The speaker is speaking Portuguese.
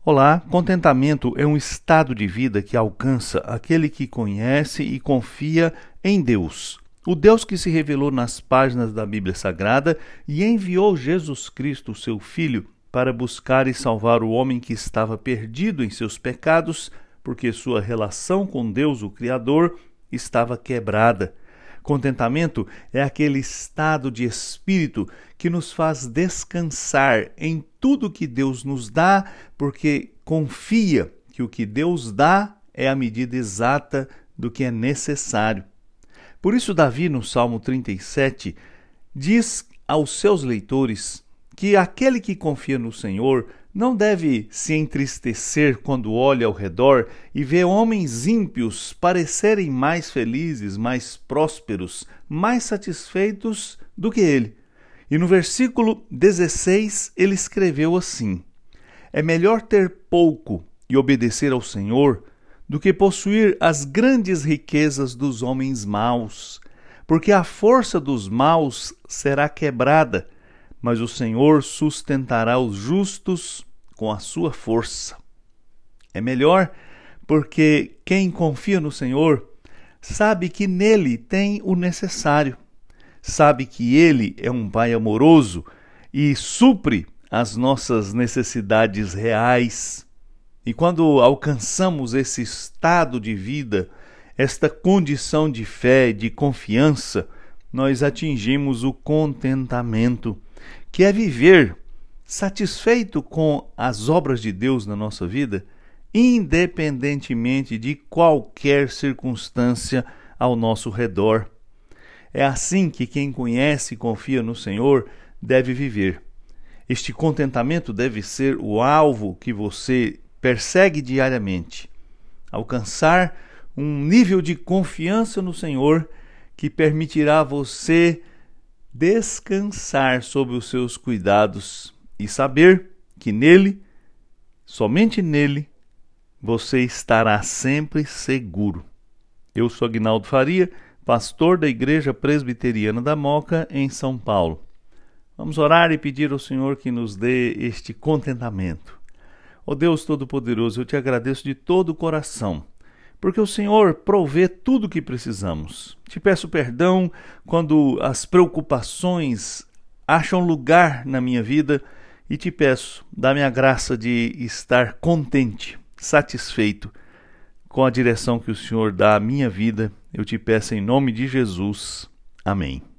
Olá, contentamento é um estado de vida que alcança aquele que conhece e confia em Deus. O Deus que se revelou nas páginas da Bíblia Sagrada e enviou Jesus Cristo, seu Filho, para buscar e salvar o homem que estava perdido em seus pecados, porque sua relação com Deus, o Criador, estava quebrada. Contentamento é aquele estado de espírito que nos faz descansar em tudo que Deus nos dá, porque confia que o que Deus dá é a medida exata do que é necessário. Por isso, Davi, no Salmo 37, diz aos seus leitores que aquele que confia no Senhor não deve se entristecer quando olha ao redor e vê homens ímpios parecerem mais felizes, mais prósperos, mais satisfeitos do que ele. E no versículo 16 ele escreveu assim: é melhor ter pouco e obedecer ao Senhor do que possuir as grandes riquezas dos homens maus, porque a força dos maus será quebrada, mas o Senhor sustentará os justos com a sua força. É melhor porque quem confia no Senhor sabe que nele tem o necessário, sabe que ele é um Pai amoroso e supre as nossas necessidades reais. E quando alcançamos esse estado de vida, esta condição de fé, de confiança, nós atingimos o contentamento, que é viver satisfeito com as obras de Deus na nossa vida, independentemente de qualquer circunstância ao nosso redor. É assim que quem conhece e confia no Senhor deve viver. Este contentamento deve ser o alvo que você persegue diariamente. Alcançar um nível de confiança no Senhor que permitirá você descansar sob os seus cuidados e saber que nele, somente nele, você estará sempre seguro. Eu sou Aguinaldo Faria, pastor da Igreja Presbiteriana da Moca, em São Paulo. Vamos orar e pedir ao Senhor que nos dê este contentamento. Ó Deus Todo-Poderoso, eu te agradeço de todo o coração, porque o Senhor provê tudo o que precisamos. Te peço perdão quando as preocupações acham lugar na minha vida e te peço, dá-me a graça de estar contente, satisfeito com a direção que o Senhor dá à minha vida. Eu te peço em nome de Jesus. Amém.